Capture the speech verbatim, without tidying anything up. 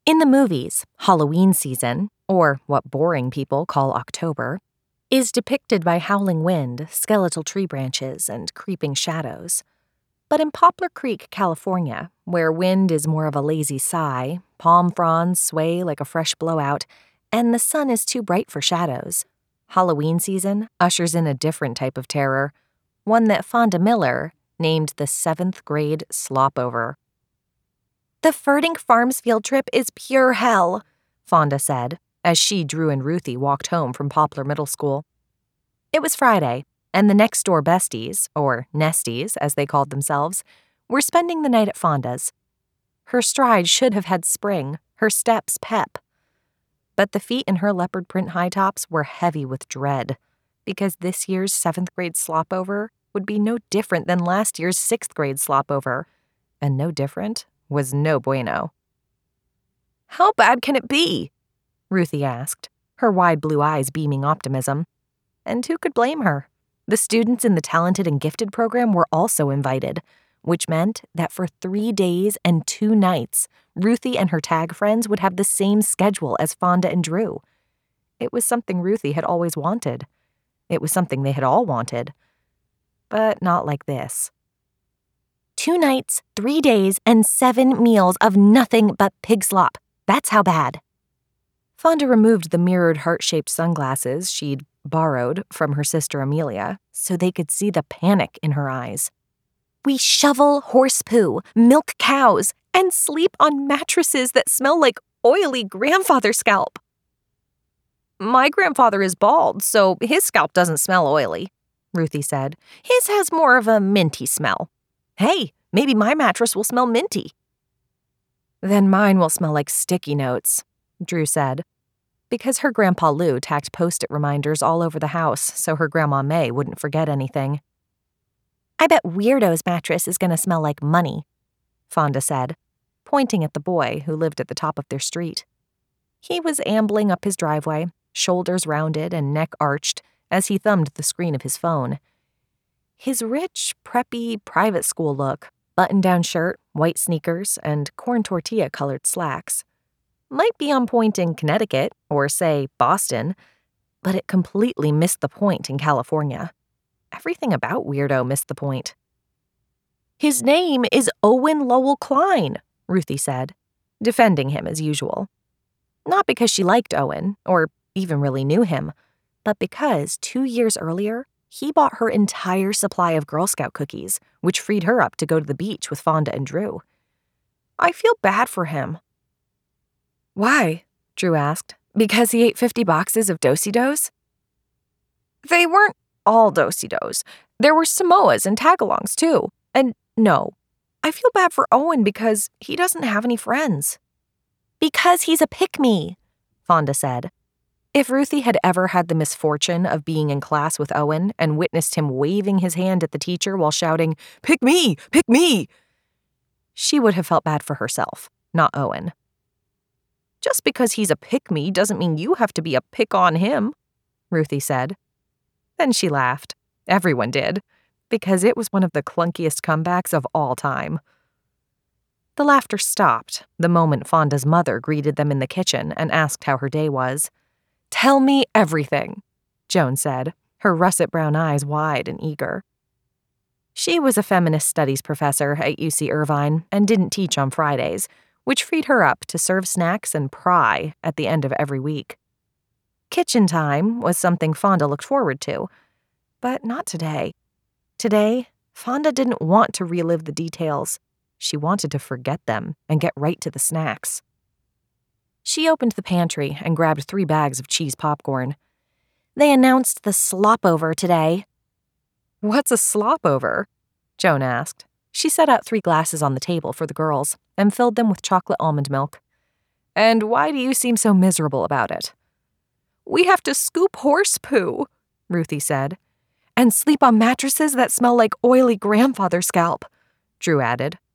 In the movies, Halloween season, or what boring people call October, is depicted by howling wind, skeletal tree branches, and creeping shadows. But in Poplar Creek, California, where wind is more of a lazy sigh, palm fronds sway like a fresh blowout, and the sun is too bright for shadows, Halloween season ushers in a different type of terror, one that Fonda Miller named the seventh grade slopover. "The Ferdinck Farms field trip is pure hell," Fonda said, as she, Drew, and Ruthie walked home from Poplar Middle School. It was Friday, and the next-door besties, or nesties as they called themselves, were spending the night at Fonda's. Her stride should have had spring, her steps pep. But the feet in her leopard print high tops were heavy with dread, because this year's seventh grade slopover would be no different than last year's sixth grade slopover, and no different was no bueno. "How bad can it be?" Ruthie asked, her wide blue eyes beaming optimism. And who could blame her? The students in the Talented and Gifted program were also invited, which meant that for three days and two nights, Ruthie and her tag friends would have the same schedule as Fonda and Drew. It was something Ruthie had always wanted. It was something they had all wanted. But not like this. Two nights, three days, and seven meals of nothing but pig slop. That's how bad. Fonda removed the mirrored heart-shaped sunglasses she'd borrowed from her sister Amelia so they could see the panic in her eyes. "We shovel horse poo, milk cows, and sleep on mattresses that smell like oily grandfather scalp." "My grandfather is bald, so his scalp doesn't smell oily," Ruthie said. "His has more of a minty smell. Hey, maybe my mattress will smell minty." "Then mine will smell like sticky notes," Drew said, because her Grandpa Lou tacked Post-it reminders all over the house so her Grandma May wouldn't forget anything. "I bet Weirdo's mattress is going to smell like money," Fonda said, pointing at the boy who lived at the top of their street. He was ambling up his driveway, shoulders rounded and neck arched, as he thumbed the screen of his phone. His rich, preppy, private school look, button-down shirt, white sneakers, and corn tortilla-colored slacks, might be on point in Connecticut, or, say, Boston, but it completely missed the point in California. Everything about Weirdo missed the point. "His name is Owen Lowell Klein," Ruthie said, defending him as usual. Not because she liked Owen, or even really knew him, but because two years earlier, he bought her entire supply of Girl Scout cookies, which freed her up to go to the beach with Fonda and Drew. "I feel bad for him." "Why?" Drew asked. "Because he ate fifty boxes of Do-si-dos?" "They weren't all Do-si-dos. There were Samoas and Tagalongs, too. And no, I feel bad for Owen because he doesn't have any friends." "Because he's a pick-me," Fonda said. If Ruthie had ever had the misfortune of being in class with Owen and witnessed him waving his hand at the teacher while shouting, "Pick me! Pick me!" she would have felt bad for herself, not Owen. "Just because he's a pick-me doesn't mean you have to be a pick on him," Ruthie said. Then she laughed. Everyone did, because it was one of the clunkiest comebacks of all time. The laughter stopped the moment Fonda's mother greeted them in the kitchen and asked how her day was. "Tell me everything," Joan said, her russet brown eyes wide and eager. She was a feminist studies professor at U C Irvine and didn't teach on Fridays, which freed her up to serve snacks and pry at the end of every week. Kitchen time was something Fonda looked forward to, but not today. Today, Fonda didn't want to relive the details. She wanted to forget them and get right to the snacks. She opened the pantry and grabbed three bags of cheese popcorn. "They announced the slopover today." "What's a slopover?" Joan asked. She set out three glasses on the table for the girls and filled them with chocolate almond milk. "And why do you seem so miserable about it?" "We have to scoop horse poo," Ruthie said. "And sleep on mattresses that smell like oily grandfather scalp," Drew added.